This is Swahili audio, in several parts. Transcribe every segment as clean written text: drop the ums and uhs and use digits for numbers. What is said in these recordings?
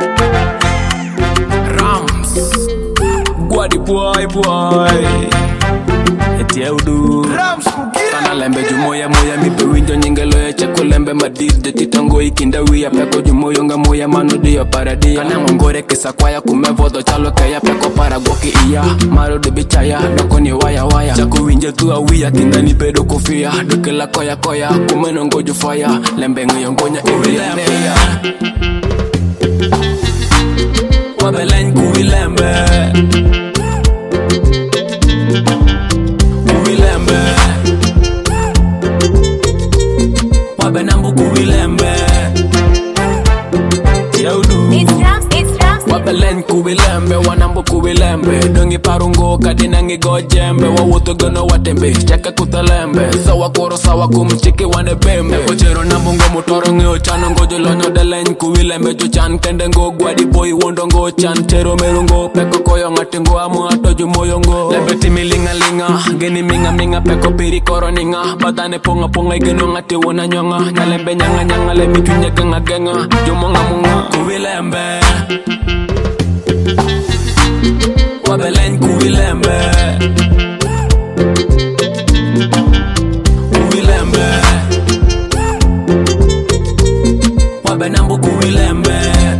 Rams Guadi boy Etieudu Rams Kana lembe jumoya moya mipe winjo nyingelo ya cheko lembe madide titango ikinda wia peko jumoyo nga moya mano diyo paradia Kana ngongore kisa kwaya kumevodo chalo kaya peko paragoki iya Maro de bichaya doko ni waya Chako winje tu awia kinda ni pedo kofia Doke la koya kumeno ngoju faya Lembe ngayongonya ewe lembe Wabelen kuilembe Wabenambu kuilembe Wabelen kuilembe Wanambu kuilembe Dongi parungo kadina ngi gojembe Wawuto gono watembe Chaka kutalembe Sawa koro sawa kumchiki wane bembe Kochero nambungo mutoro ngi ochano Ngojo lonyo delen kuilembe Jochan kende ngo guadi boy wondo ngo chan Tero merungo peko koyo ngatingo Amu atoju moyo ngo Lembe timi linga Geni minga peko piri koro ninga Batane ponga igeno ngati wona nyonga Nyalembe nyanga lembi chunye genga Jumonga munga kuilembe Wabelen kuilembe Wabenambu kuilembe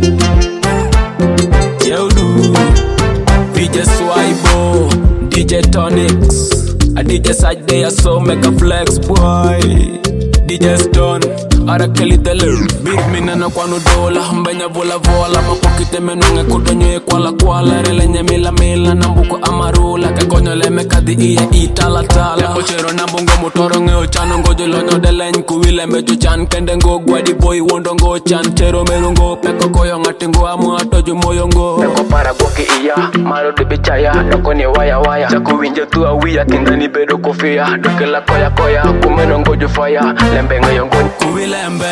Yeudu VJ Swibo DJ Tonics A DJ Sajde so make a flex boy DJ Stone Arakeli tele Big minana kwa nudola Mbenya vola Mapokite menunge kudonyo kwala Rele nye mila Nambuko amarula Kekonyo leme kadhi iya itala Leko chero nambungo mutoro nge ochano Ngojo lonyo delen kuilembe Chuchan kende ngo guadi boy wondo ngo chan Chero merungo peko koyo ngatingo Amu atoju moyo ngo Peko para goki iya Maro de bichaya Doko ni waya Chako winje tu awia Kinda ni bedo kofia Doke la koya Kumeno ngoju faya Lembe ngayongo Kuilembe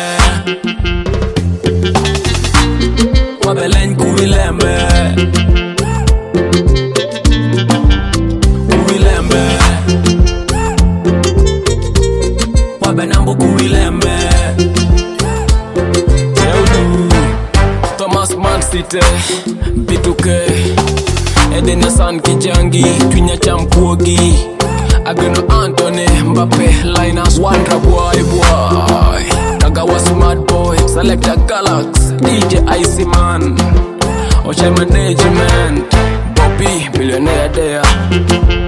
Wabelen kuilembe Wabenambu kuilembe Yeudu Thomas Man City B2K Edena San Kijangi Twinya Champuogi Ageno Anthony Mbappe Linus Wandra boy Tagawa smart boy Selector Galax DJ Icy Man Ocean Management Bobby Millionaire there